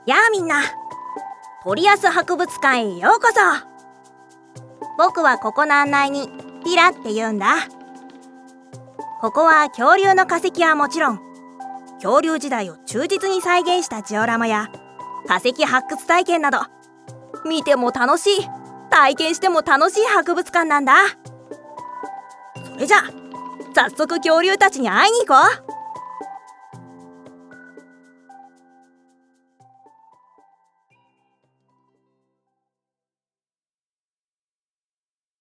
やあみんな、鳥安博物館へようこそ。僕はここの案内人ティラって言うんだ。ここは恐竜の化石はもちろん、恐竜時代を忠実に再現したジオラマや化石発掘体験など、見ても楽しい、体験しても楽しい博物館なんだ。それじゃ早速恐竜たちに会いに行こう。